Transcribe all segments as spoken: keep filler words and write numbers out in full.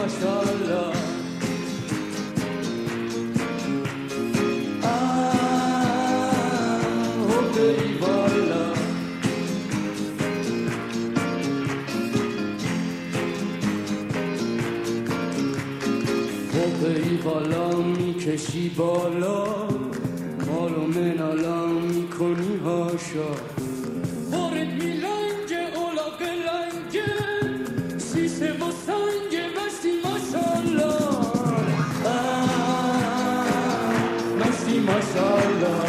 ماشاءالله ای بالا میکشی بالا مالو منالا میکنی هاشا بارد میلنگه اولا قلنگه سیسه و سنگه مستی ماشالله مستی ماشالله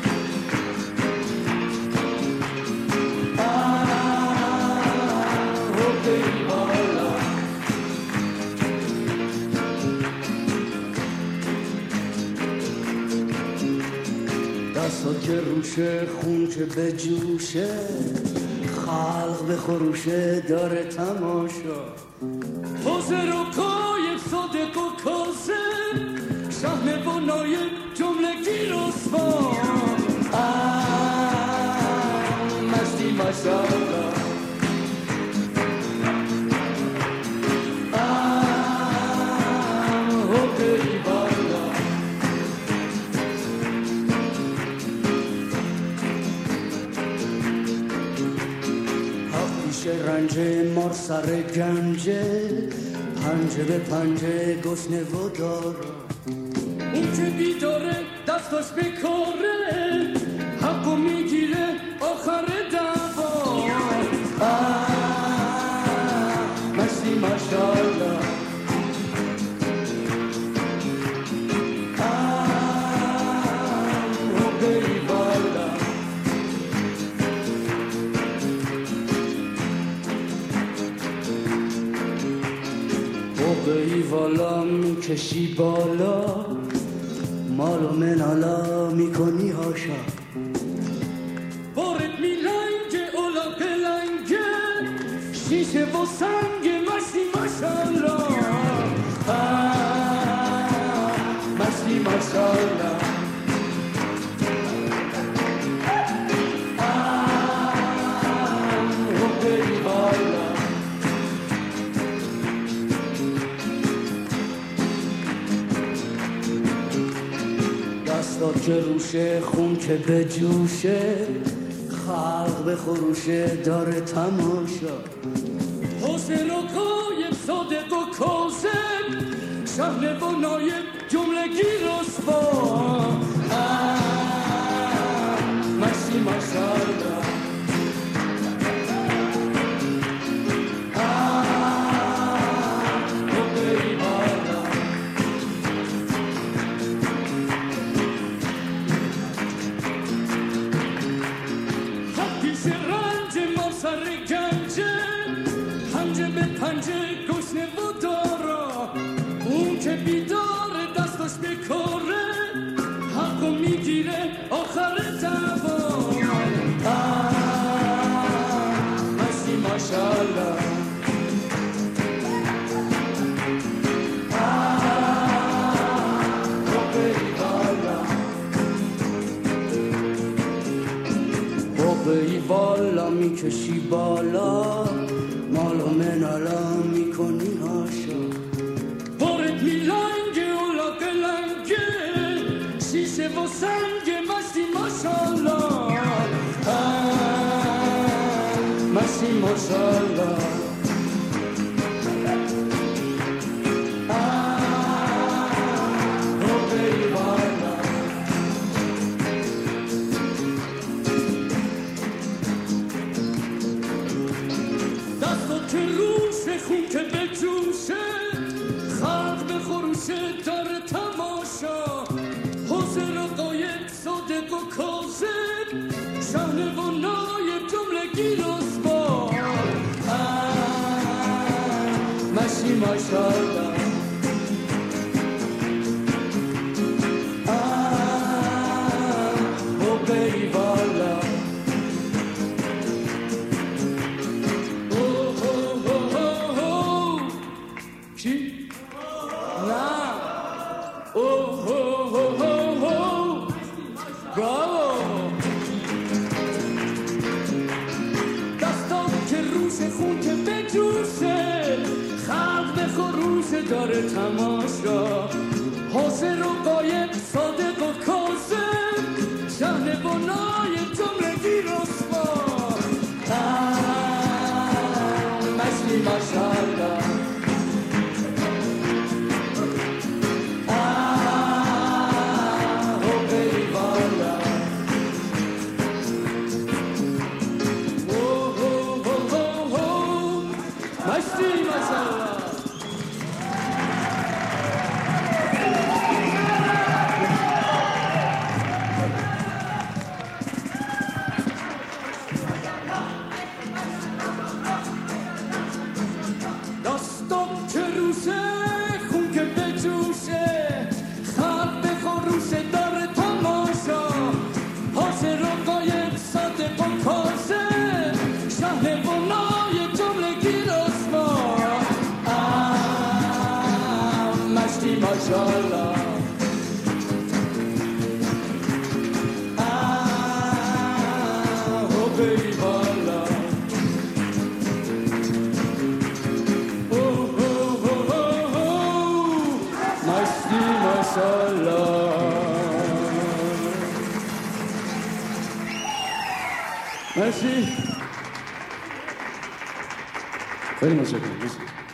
دستا که روشه خون که به جوشه خلق به خروشه داره تماشا حاضر و کایب صادق و کاذب شهم و نایب جملگی رسوا مستی ماشاءالله رنجه مار سر گنجه پنجه به پنجه گسنه و داره اون که بیداره دستاش بکاره حقو میگیره آخر دعوا مستی ماشاءالله ای والا میکشی بالا مالو منالا میکنی هاشا بارد میلنگه اولا قلنگه شیشه و سنگه مستی ماشالله مستی ماشالله دستا که روشه خون که به جوشه خلق به خروشه داره تماشا حسن و کایب صادق و کاذب شهر و نایب جملگی رسوا مستی ماشاءالله پنجه گشنه و دارا اون که بیداره دستاش بکاره حقو میگیره آخر دعوا مستی ماشاءالله ای بالا میکشی بالا مالو منالا میکنی هاشا بارد میلنگه اولا قلنگه شیشه و سنگه مستی ماشاءالله مستی ماشاءالله خون که به جوشه خلق به خروشه داره تماشا حسن و قایب صادق و کاذب شهنه و نایب جملگی رسوا مستی ماشاءالله خون که به جوشه خلق به خروشه تماشا حاضر و قایب صادق و کاذب شهن بنای جملگی رسوا مشتی ماشاءالله مشتی ماشاءالله داستان که روشه خون که بجوشه خلق بخوروشه داره تماشا حاضر و قایب صادق و کاذب شهر بنای جملگی رسوا مشتی ماشاءالله oh baby والا مرسی خیلی متشکرم.